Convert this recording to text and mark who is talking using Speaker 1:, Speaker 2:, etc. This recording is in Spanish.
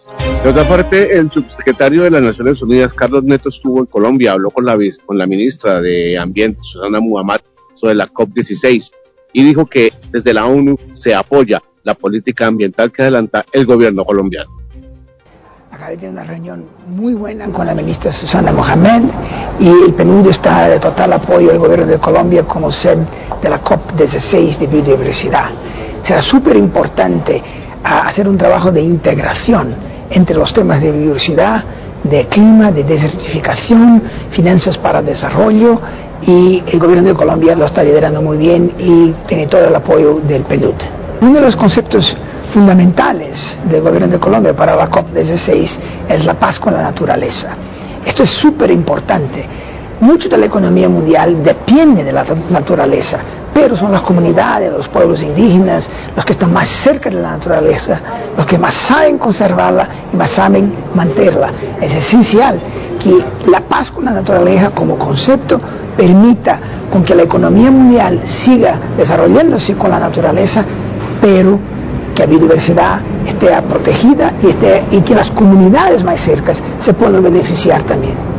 Speaker 1: De otra parte, el subsecretario de las Naciones Unidas, Carlos Neto, estuvo en Colombia, habló con la ministra de Ambiente, Susana Muhammad, sobre la COP16 y dijo que desde la ONU se apoya la política ambiental que adelanta el gobierno colombiano.
Speaker 2: Acá de tener una reunión muy buena con la ministra Susana Mohamed y el PNUD está de total apoyo al gobierno de Colombia como sede de la COP16 de biodiversidad. Será súper importante hacer un trabajo de integración entre los temas de biodiversidad, de clima, de desertificación, finanzas para desarrollo, y el gobierno de Colombia lo está liderando muy bien y tiene todo el apoyo del PNUD. Uno de los conceptos fundamentales del gobierno de Colombia para la COP16 es la paz con la naturaleza. Esto es súper importante. Mucho de la economía mundial depende de la naturaleza, pero son las comunidades, los pueblos indígenas, los que están más cerca de la naturaleza, los que más saben conservarla y más saben mantenerla. Es esencial que la paz con la naturaleza como concepto permita con que la economía mundial siga desarrollándose con la naturaleza, pero que la biodiversidad esté protegida y que las comunidades más cercas se puedan beneficiar también.